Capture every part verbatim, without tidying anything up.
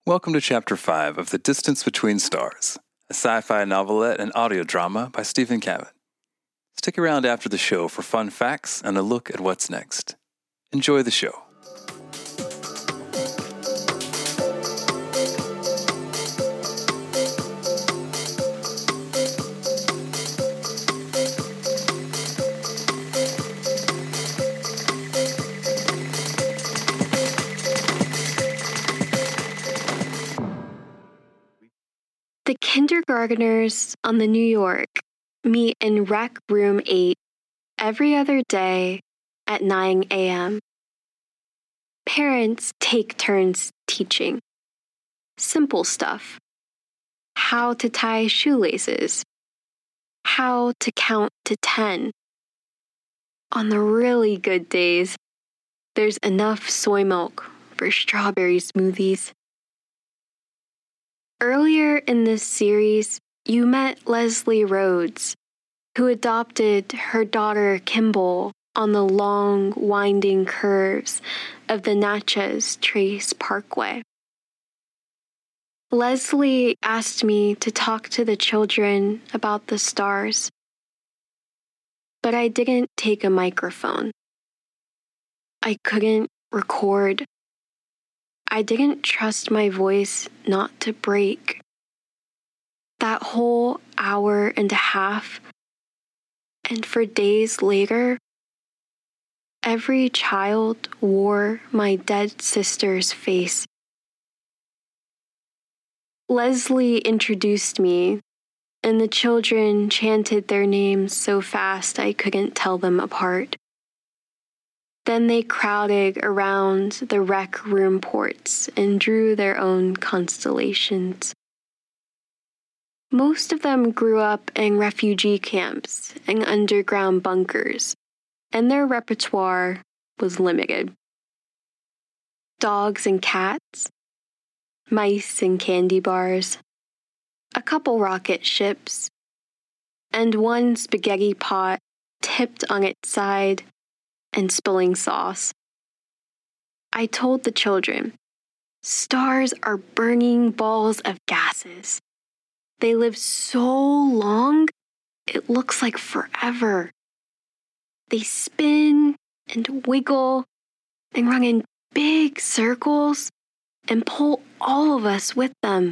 Welcome to Chapter five of The Distance Between Stars, a sci-fi novelette and audio drama by Stephen Cavett. Stick around after the show for fun facts and a look at what's next. Enjoy the show. The kindergartners on the New York meet in Rec Room eight every other day at nine a.m. Parents take turns teaching. Simple stuff. How to tie shoelaces. How to count to ten. On the really good days, there's enough soy milk for strawberry smoothies. Earlier in this series, you met Leslie Rhodes, who adopted her daughter Kimball on the long, winding curves of the Natchez Trace Parkway. Leslie asked me to talk to the children about the stars, but I didn't take a microphone. I couldn't record. I didn't trust my voice not to break. That whole hour and a half, and for days later, every child wore my dead sister's face. Leslie introduced me, and the children chanted their names so fast I couldn't tell them apart. Then they crowded around the rec room ports and drew their own constellations. Most of them grew up in refugee camps and underground bunkers, and their repertoire was limited. Dogs and cats, mice and candy bars, a couple rocket ships, and one spaghetti pot tipped on its side and spilling sauce. I told the children, stars are burning balls of gases. They live so long, it looks like forever. They spin and wiggle and run in big circles and pull all of us with them.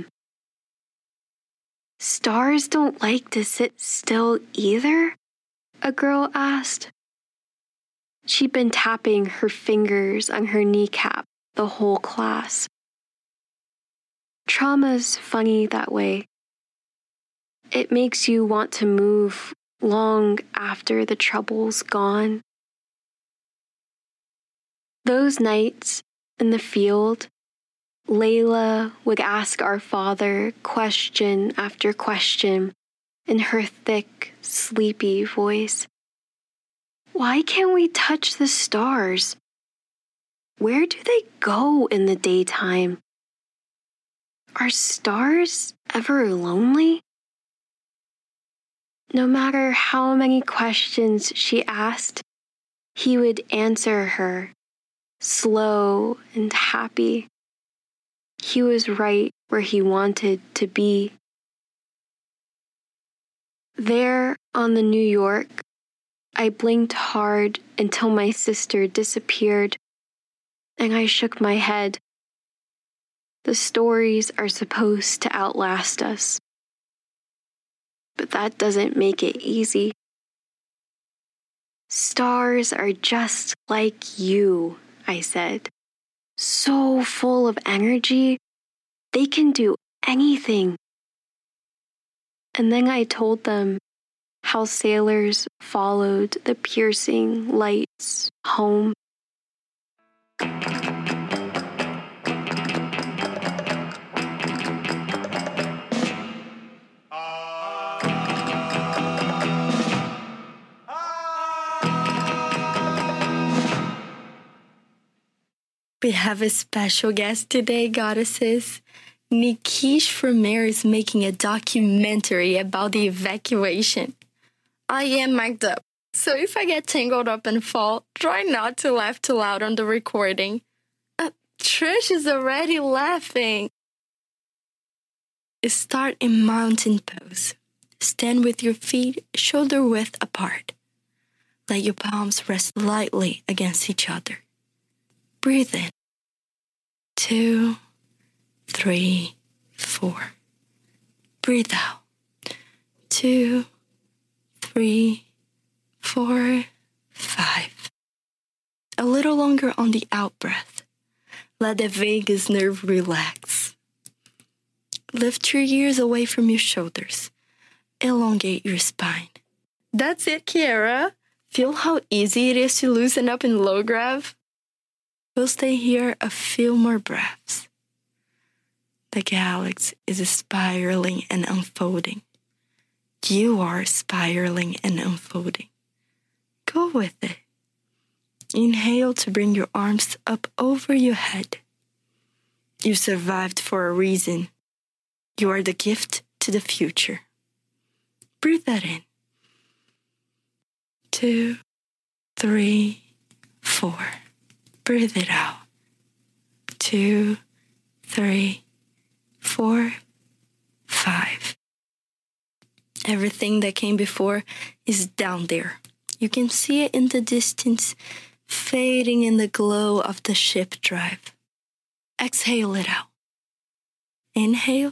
Stars don't like to sit still either? A girl asked. She'd been tapping her fingers on her kneecap the whole class. Trauma's funny that way. It makes you want to move long after the trouble's gone. Those nights in the field, Layla would ask our father question after question in her thick, sleepy voice. Why can't we touch the stars? Where do they go in the daytime? Are stars ever lonely? No matter how many questions she asked, he would answer her, slow and happy. He was right where he wanted to be. There on the New York, I blinked hard until my sister disappeared, and I shook my head. The stories are supposed to outlast us, but that doesn't make it easy. Stars are just like you, I said, so full of energy, they can do anything. And then I told them how sailors followed the piercing lights home. We have a special guest today, goddesses. Nikish Vermeer is making a documentary about the evacuation. I am mic'd up, so if I get tangled up and fall, try not to laugh too loud on the recording. Uh, Trish is already laughing. Start in mountain pose. Stand with your feet shoulder width apart. Let your palms rest lightly against each other. Breathe in. Two, three, four. Breathe out. Two, three, four, five. A little longer on the out breath. Let the vagus nerve relax. Lift your ears away from your shoulders. Elongate your spine. That's it, Kiara. Feel how easy it is to loosen up in low grav? We'll stay here a few more breaths. The galaxy is spiraling and unfolding. You are spiraling and unfolding. Go with it. Inhale to bring your arms up over your head. You survived for a reason. You are the gift to the future. Breathe that in. Two, three, four. Breathe it out. Two, three, four, five. Everything that came before is down there. You can see it in the distance, fading in the glow of the ship drive. Exhale it out. Inhale.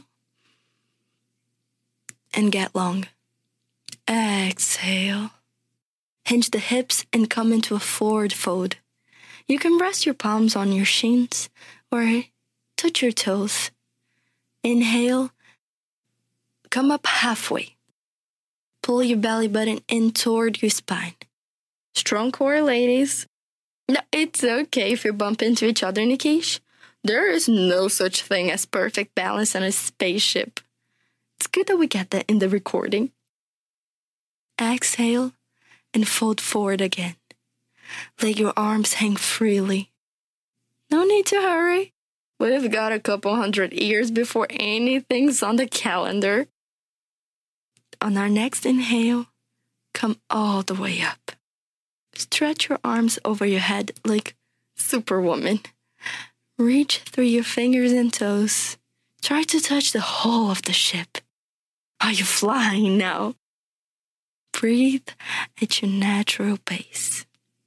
And get long. Exhale. Hinge the hips and come into a forward fold. You can rest your palms on your shins or touch your toes. Inhale. Come up halfway. Pull your belly button in toward your spine. Strong core, ladies. No, it's okay if you bump into each other, Nikish. There is no such thing as perfect balance on a spaceship. It's good that we get that in the recording. Exhale and fold forward again. Let your arms hang freely. No need to hurry. We've got a couple hundred years before anything's on the calendar. On our next inhale, come all the way up. Stretch your arms over your head like Superwoman. Reach through your fingers and toes. Try to touch the hull of the ship. Are you flying now? Breathe at your natural pace.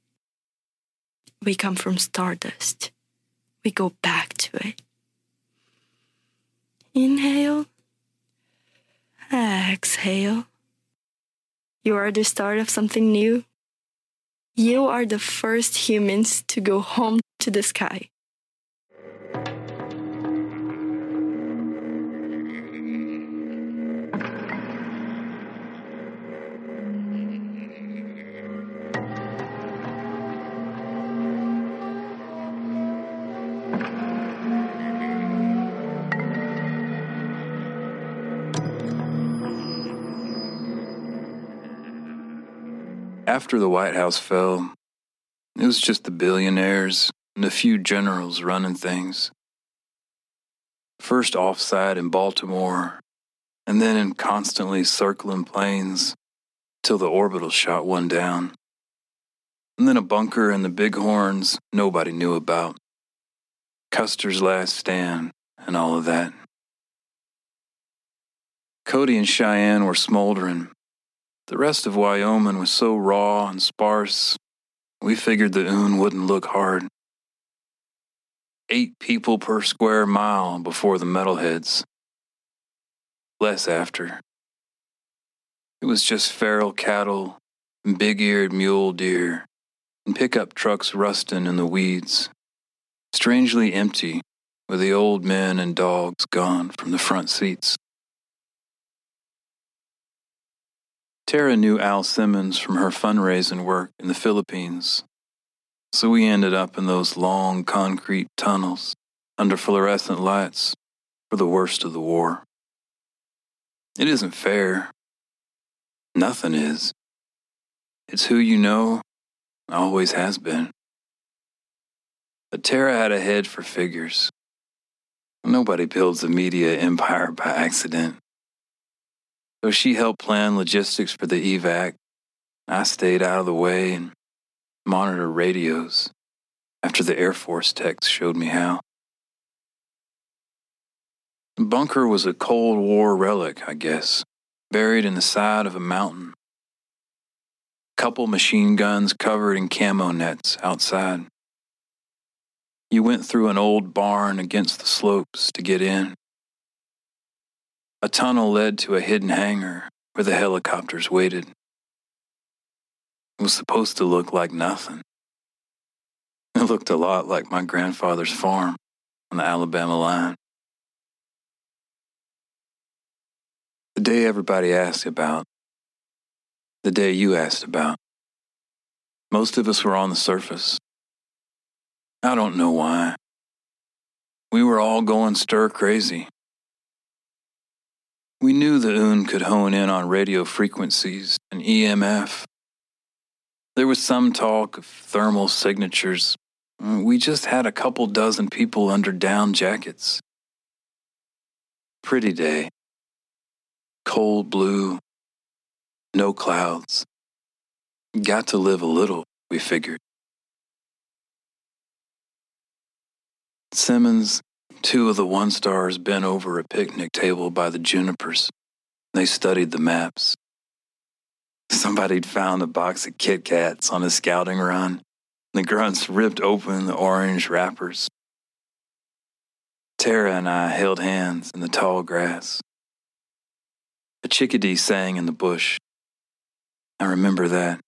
We come from stardust. We go back to it. Inhale. Exhale. You are the start of something new. You are the first humans to go home to the sky. After the White House fell, it was just the billionaires and a few generals running things. First offside in Baltimore, and then in constantly circling planes till the orbital shot one down. And then a bunker in the Bighorns nobody knew about. Custer's last stand and all of that. Cody and Cheyenne were smoldering. The rest of Wyoming was so raw and sparse, we figured the Oon wouldn't look hard. Eight people per square mile before the metalheads. Less after. It was just feral cattle and big-eared mule deer and pickup trucks rusting in the weeds, strangely empty with the old men and dogs gone from the front seats. Tara knew Al Simmons from her fundraising work in the Philippines, so we ended up in those long concrete tunnels under fluorescent lights for the worst of the war. It isn't fair. Nothing is. It's who you know, always has been. But Tara had a head for figures. Nobody builds a media empire by accident. So she helped plan logistics for the evac. I stayed out of the way and monitored radios after the Air Force techs showed me how. The bunker was a Cold War relic, I guess, buried in the side of a mountain. A couple machine guns covered in camo nets outside. You went through an old barn against the slopes to get in. A tunnel led to a hidden hangar where the helicopters waited. It was supposed to look like nothing. It looked a lot like my grandfather's farm on the Alabama line. The day everybody asked about. The day you asked about. Most of us were on the surface. I don't know why. We were all going stir crazy. We knew the U N could hone in on radio frequencies and E M F. There was some talk of thermal signatures. We just had a couple dozen people under down jackets. Pretty day. Cold blue. No clouds. Got to live a little, we figured. Simmons, two of the one-stars bent over a picnic table by the junipers. They studied the maps. Somebody'd found a box of Kit Kats on a scouting run. The grunts ripped open the orange wrappers. Tara and I held hands in the tall grass. A chickadee sang in the bush. I remember that.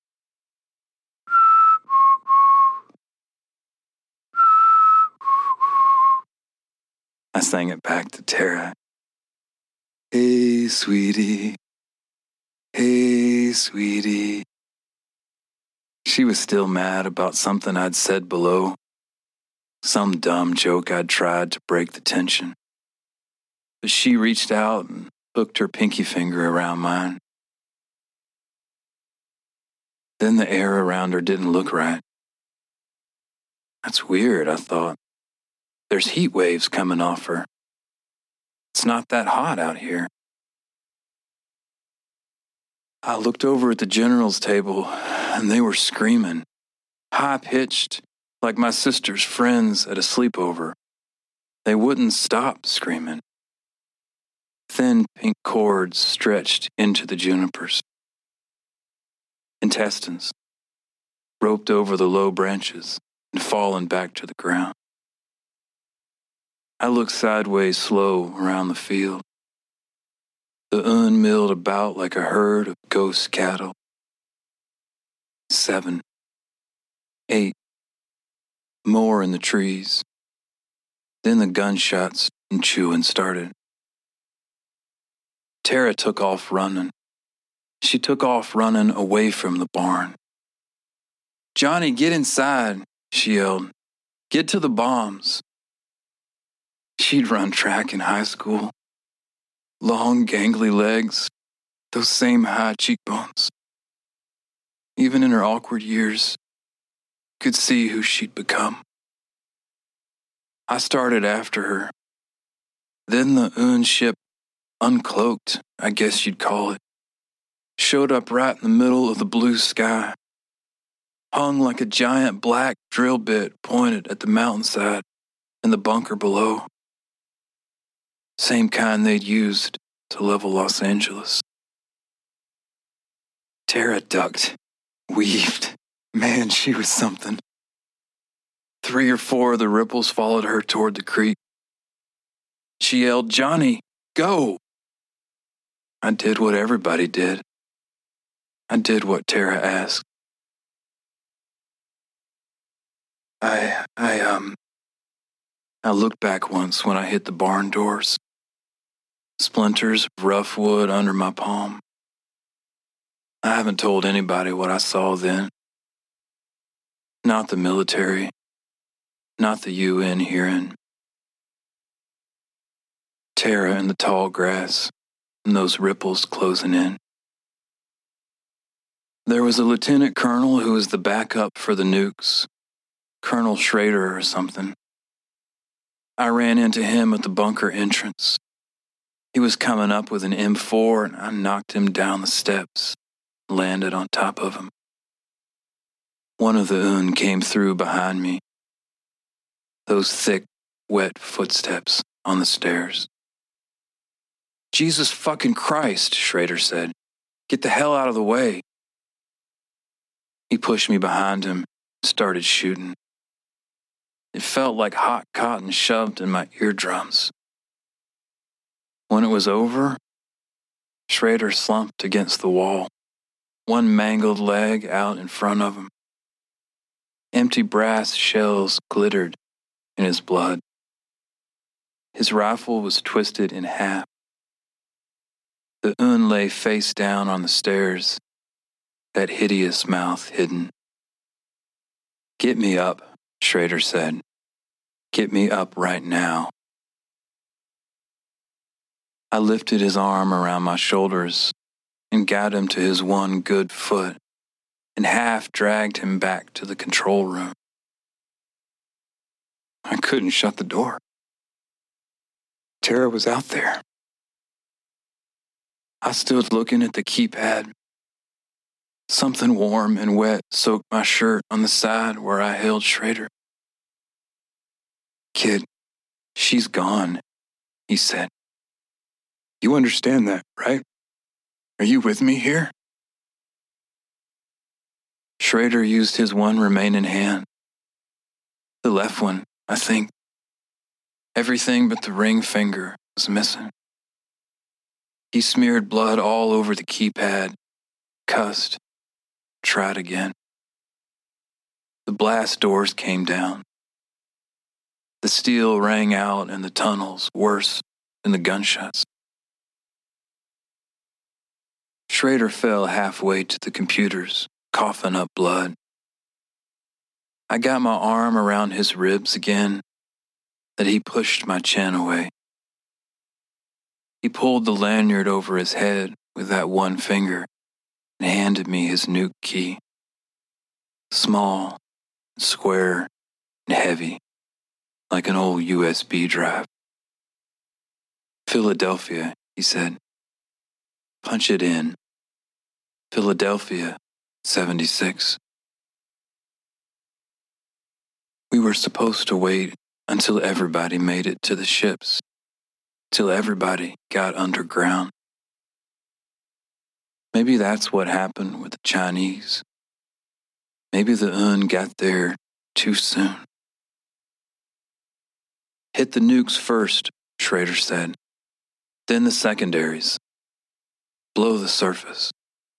I sang it back to Tara. Hey, sweetie. Hey, sweetie. She was still mad about something I'd said below. Some dumb joke I'd tried to break the tension. But she reached out and hooked her pinky finger around mine. Then the air around her didn't look right. That's weird, I thought. There's heat waves coming off her. It's not that hot out here. I looked over at the general's table, and they were screaming, high-pitched, like my sister's friends at a sleepover. They wouldn't stop screaming. Thin pink cords stretched into the junipers. Intestines, roped over the low branches and fallen back to the ground. I looked sideways slow around the field. The U N milled about like a herd of ghost cattle. Seven. Eight. More in the trees. Then the gunshots and chewing started. Tara took off running. She took off running away from the barn. Johnny, get inside, she yelled. Get to the bombs. She'd run track in high school. Long, gangly legs, those same high cheekbones. Even in her awkward years, could see who she'd become. I started after her. Then the U N ship, uncloaked, I guess you'd call it, showed up right in the middle of the blue sky, hung like a giant black drill bit pointed at the mountainside and the bunker below. Same kind they'd used to level Los Angeles. Tara ducked, weaved. Man, she was something. Three or four of the ripples followed her toward the creek. She yelled, Johnny, go! I did what everybody did. I did what Tara asked. I, I, um, I looked back once when I hit the barn doors. Splinters of rough wood under my palm. I haven't told anybody what I saw then. Not the military, not the U N hearing. Tara in the tall grass and those ripples closing in. There was a lieutenant colonel who was the backup for the nukes, Colonel Schrader or something. I ran into him at the bunker entrance. He was coming up with an M four and I knocked him down the steps, landed on top of him. One of the U N came through behind me. Those thick, wet footsteps on the stairs. Jesus fucking Christ, Schrader said. Get the hell out of the way. He pushed me behind him and started shooting. It felt like hot cotton shoved in my eardrums. When it was over, Schrader slumped against the wall, one mangled leg out in front of him. Empty brass shells glittered in his blood. His rifle was twisted in half. The Un lay face down on the stairs, that hideous mouth hidden. Get me up, Schrader said. Get me up right now. I lifted his arm around my shoulders and got him to his one good foot and half dragged him back to the control room. I couldn't shut the door. Tara was out there. I stood looking at the keypad. Something warm and wet soaked my shirt on the side where I held Schrader. Kid, she's gone, he said. You understand that, right? Are you with me here? Schrader used his one remaining hand. The left one, I think. Everything but the ring finger was missing. He smeared blood all over the keypad, cussed, tried again. The blast doors came down. The steel rang out in the tunnels worse than the gunshots. Schrader fell halfway to the computers, coughing up blood. I got my arm around his ribs again, that he pushed my chin away. He pulled the lanyard over his head with that one finger and handed me his nuke key. Small, square, and heavy, like an old U S B drive. Philadelphia, he said. Punch it in. Philadelphia, seventy-six. We were supposed to wait until everybody made it to the ships, till everybody got underground. Maybe that's what happened with the Chinese. Maybe the Un got there too soon. Hit the nukes first, Schrader said. Then the secondaries. Blow the surface.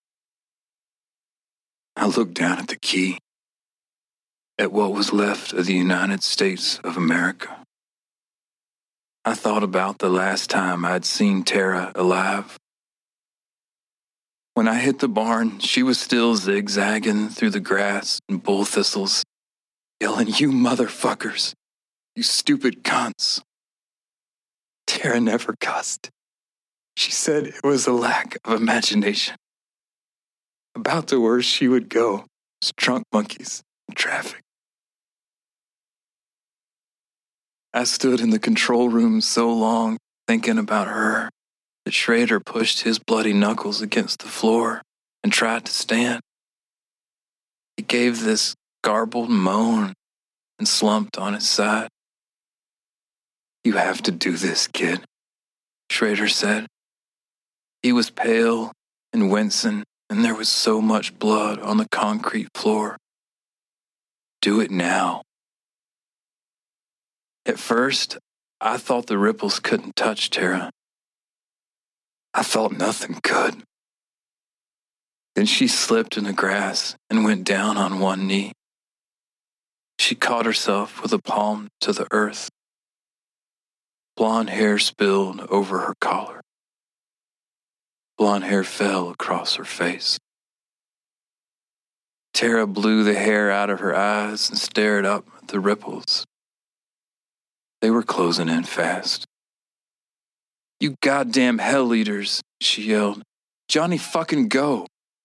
I looked down at the key, at what was left of the United States of America. I thought about the last time I'd seen Tara alive. When I hit the barn, she was still zigzagging through the grass and bull thistles, yelling, "You motherfuckers, you stupid cunts." Tara never cussed. She said it was a lack of imagination. About the worst she would go was drunk monkeys in traffic. I stood in the control room so long thinking about her that Schrader pushed his bloody knuckles against the floor and tried to stand. He gave this garbled moan and slumped on his side. You have to do this, kid, Schrader said. He was pale and wincing, and there was so much blood on the concrete floor. Do it now. At first, I thought the ripples couldn't touch Tara. I thought nothing could. Then she slipped in the grass and went down on one knee. She caught herself with a palm to the earth. Blonde hair spilled over her collar. Blonde hair fell across her face. Tara blew the hair out of her eyes and stared up at the ripples. They were closing in fast. You goddamn hell eaters, she yelled. Johnny, fucking go.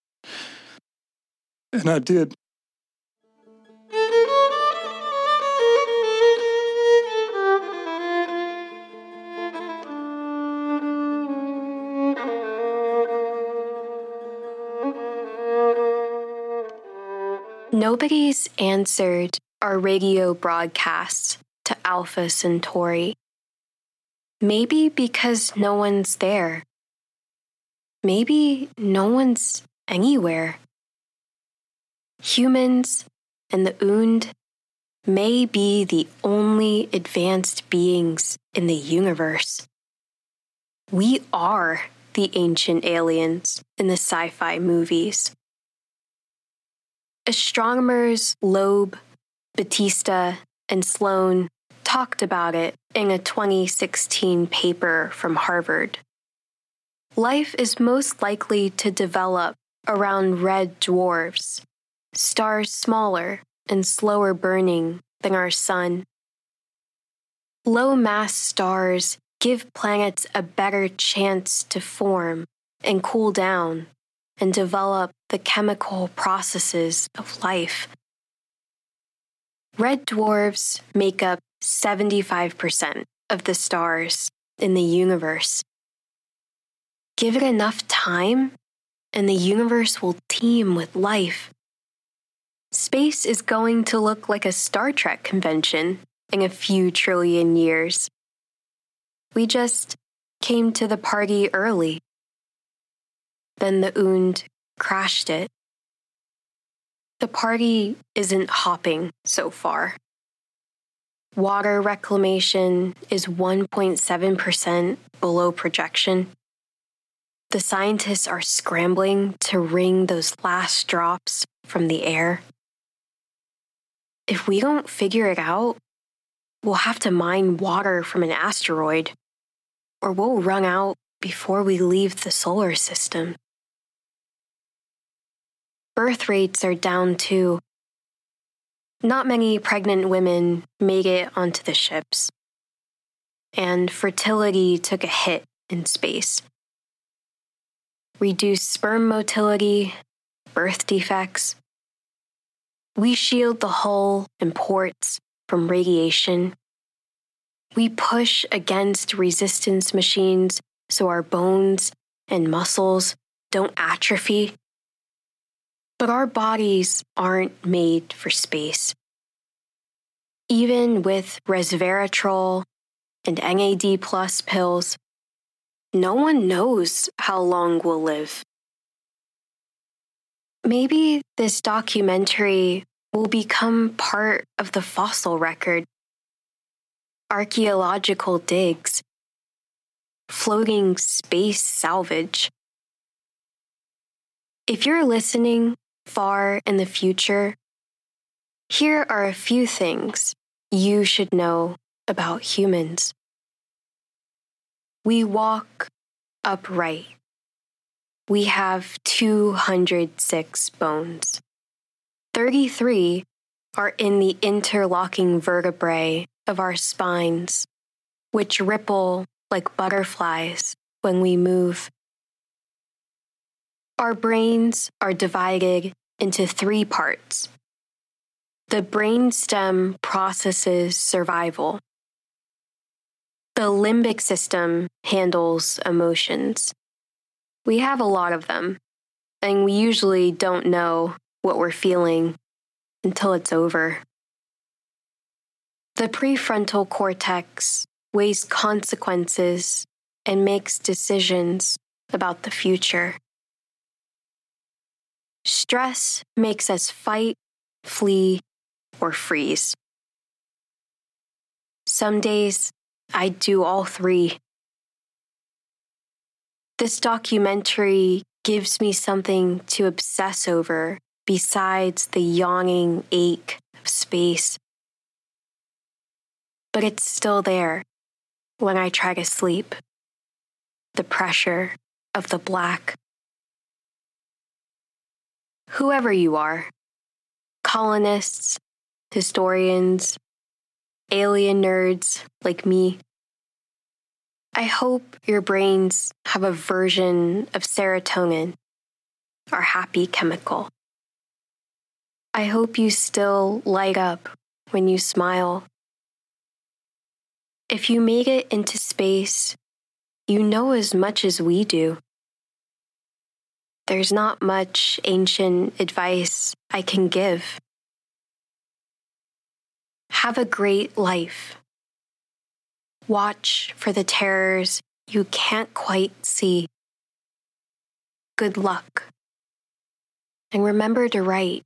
And I did. Nobody's answered our radio broadcast to Alpha Centauri. Maybe because no one's there. Maybe no one's anywhere. Humans and the Und may be the only advanced beings in the universe. We are the ancient aliens in the sci-fi movies. Astronomers Loeb, Batista, and Sloan talked about it in a twenty sixteen paper from Harvard. Life is most likely to develop around red dwarfs, stars smaller and slower burning than our sun. Low-mass stars give planets a better chance to form and cool down and develop the chemical processes of life. Red dwarfs make up seventy-five percent of the stars in the universe. Give it enough time, and the universe will teem with life. Space is going to look like a Star Trek convention in a few trillion years. We just came to the party early. Then the Und crashed it. The party isn't hopping so far. Water reclamation is one point seven percent below projection. The scientists are scrambling to wring those last drops from the air. If we don't figure it out, we'll have to mine water from an asteroid, or we'll run out before we leave the solar system. Birth rates are down too. Not many pregnant women made it onto the ships, and fertility took a hit in space. Reduced sperm motility, birth defects. We shield the hull and ports from radiation. We push against resistance machines so our bones and muscles don't atrophy. But our bodies aren't made for space. Even with resveratrol and N A D plus pills, no one knows how long we'll live. Maybe this documentary will become part of the fossil record. Archaeological digs, floating space salvage. If you're listening far in the future, here are a few things you should know about humans. We walk upright. We have two hundred six bones. thirty-three are in the interlocking vertebrae of our spines, which ripple like butterflies when we move. Our brains are divided into three parts. The brainstem processes survival. The limbic system handles emotions. We have a lot of them, and we usually don't know what we're feeling until it's over. The prefrontal cortex weighs consequences and makes decisions about the future. Stress makes us fight, flee, or freeze. Some days, I do all three. This documentary gives me something to obsess over besides the yawning ache of space. But it's still there when I try to sleep. The pressure of the black. Whoever you are, colonists, historians, alien nerds like me, I hope your brains have a version of serotonin, our happy chemical. I hope you still light up when you smile. If you made it into space, you know as much as we do. There's not much ancient advice I can give. Have a great life. Watch for the terrors you can't quite see. Good luck. And remember to write.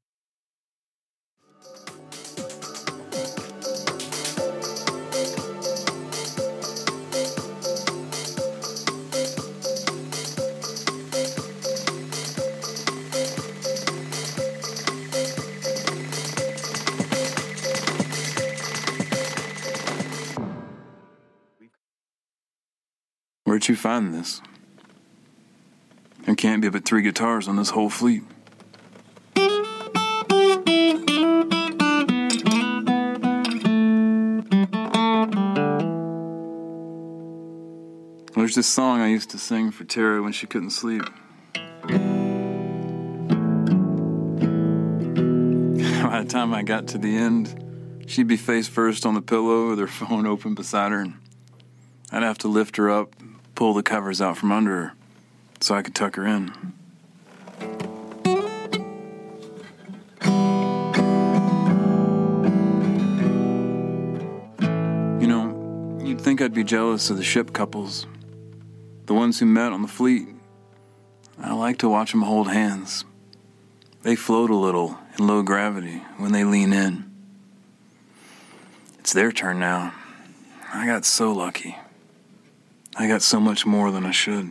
Where'd you find this? There can't be but three guitars on this whole fleet. There's this song I used to sing for Tara when she couldn't sleep. By the time I got to the end, she'd be face first on the pillow with her phone open beside her, and I'd have to lift her up, pull the covers out from under her so I could tuck her in. You know, you'd think I'd be jealous of the ship couples, the ones who met on the fleet. I like to watch them hold hands. They float a little in low gravity when they lean in. It's their turn now. I got so lucky. I got so much more than I should.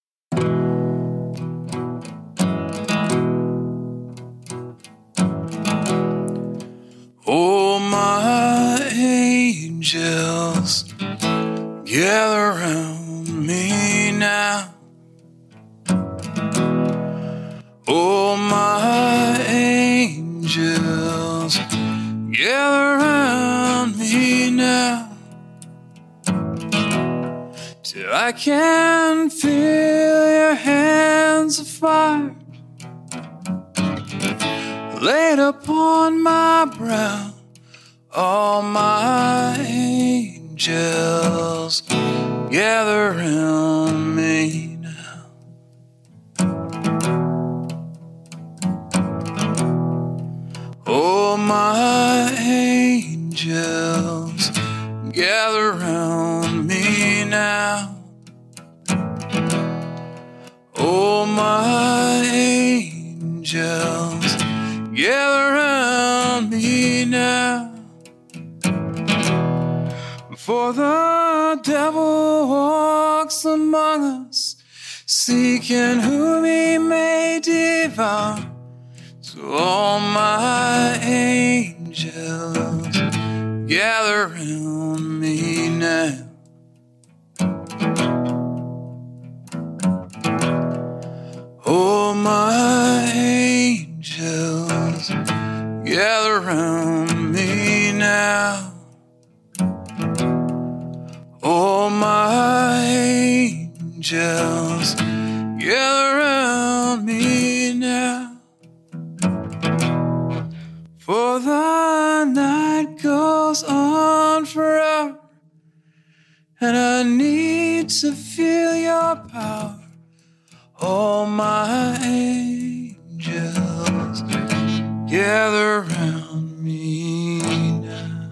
Oh, my angels, gather around me now. Oh, my angels, gather around me now. Till I can feel your hands of fire laid upon my brow. All my angels gather around me now. Oh, my angels gather around me now. Oh, my angels gather around me now. For the devil walks among us, seeking whom he may devour. So all my angels gather around me now. Oh, my angels gather around me now. Oh, my angels gather around me now. For the night goes on forever, and I need to feel your power. All my angels gather around me now.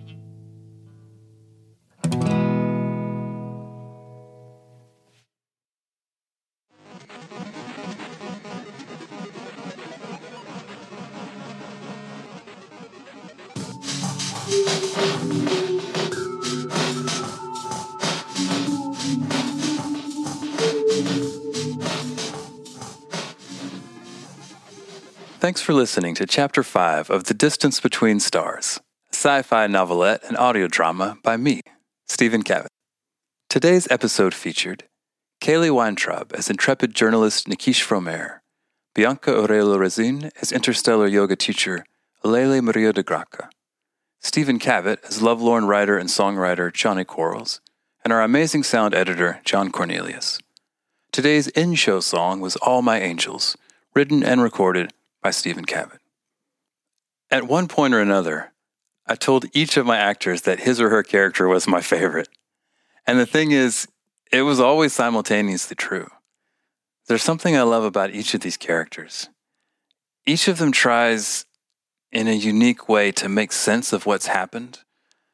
Thanks for listening to Chapter five of The Distance Between Stars, a sci-fi novelette and audio drama by me, Stephen Cavett. Today's episode featured Kaylee Weintraub as intrepid journalist Nikish Fromer, Bianca Aurelio-Rezin as interstellar yoga teacher Alele Maria de Graca, Stephen Cavett as lovelorn writer and songwriter Johnny Quarles, and our amazing sound editor John Cornelius. Today's in-show song was All My Angels, written and recorded by Stephen Cavett. At one point or another, I told each of my actors that his or her character was my favorite. And the thing is, it was always simultaneously true. There's something I love about each of these characters. Each of them tries, in a unique way, to make sense of what's happened,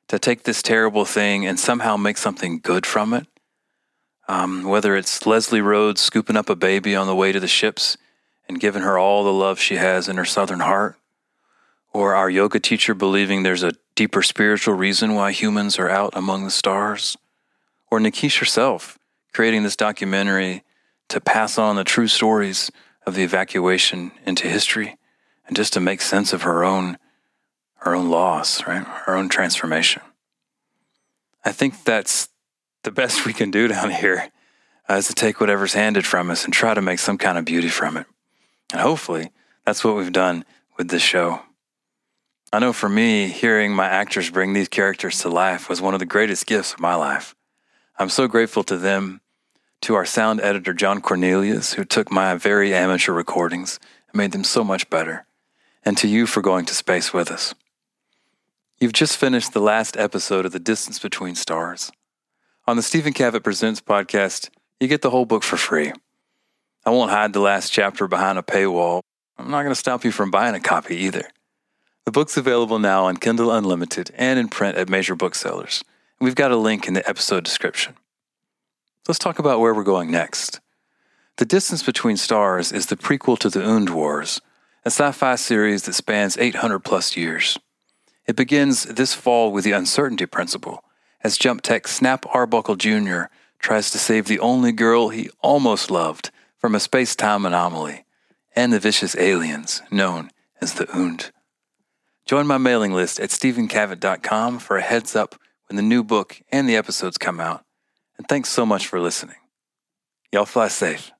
to take this terrible thing and somehow make something good from it. Um, whether it's Leslie Rhodes scooping up a baby on the way to the ships and giving her all the love she has in her southern heart, or our yoga teacher believing there's a deeper spiritual reason why humans are out among the stars, or Nikish herself creating this documentary to pass on the true stories of the evacuation into history and just to make sense of her own her own loss, right? Her own transformation. I think that's the best we can do down here uh, is to take whatever's handed from us and try to make some kind of beauty from it. And hopefully that's what we've done with this show. I know for me, hearing my actors bring these characters to life was one of the greatest gifts of my life. I'm so grateful to them, to our sound editor, John Cornelius, who took my very amateur recordings and made them so much better, and to you for going to space with us. You've just finished the last episode of The Distance Between Stars. On the Stephen Cavett Presents podcast, you get the whole book for free. I won't hide the last chapter behind a paywall. I'm not going to stop you from buying a copy either. The book's available now on Kindle Unlimited and in print at major booksellers. And we've got a link in the episode description. Let's talk about where we're going next. The Distance Between Stars is the prequel to the Und Wars, a sci-fi series that spans eight hundred plus years. It begins this fall with the uncertainty principle, as Jump Tech Snap Arbuckle Junior tries to save the only girl he almost loved from a space-time anomaly and the vicious aliens known as the Und. Join my mailing list at stephen cavett dot com for a heads up when the new book and the episodes come out. And thanks so much for listening. Y'all fly safe.